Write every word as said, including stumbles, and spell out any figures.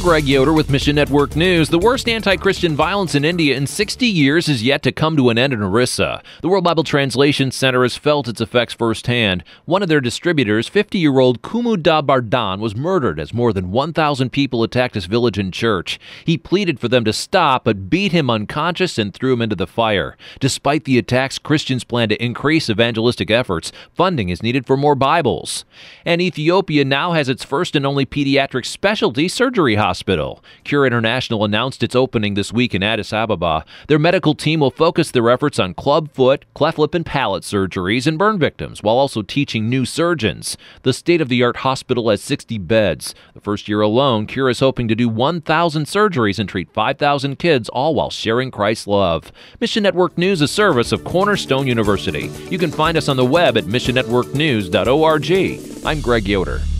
Greg Yoder with Mission Network News. The worst anti-Christian violence in India in sixty years is yet to come to an end in Orissa. The World Bible Translation Center has felt its effects firsthand. One of their distributors, fifty-year-old Kumuda Bardhan, was murdered as more than one thousand people attacked his village and church. He pleaded for them to stop, but beat him unconscious and threw him into the fire. Despite the attacks, Christians plan to increase evangelistic efforts. Funding is needed for more Bibles. And Ethiopia now has its first and only pediatric specialty surgery hospital. Cure International announced its opening this week in Addis Ababa. Their medical team will focus their efforts on club foot, cleft lip and palate surgeries and burn victims, while also teaching new surgeons. The state-of-the-art hospital has sixty beds. The first year alone, Cure is hoping to do one thousand surgeries and treat five thousand kids, all while sharing Christ's love. Mission Network News, a service of Cornerstone University. You can find us on the web at mission network news dot org. I'm Greg Yoder.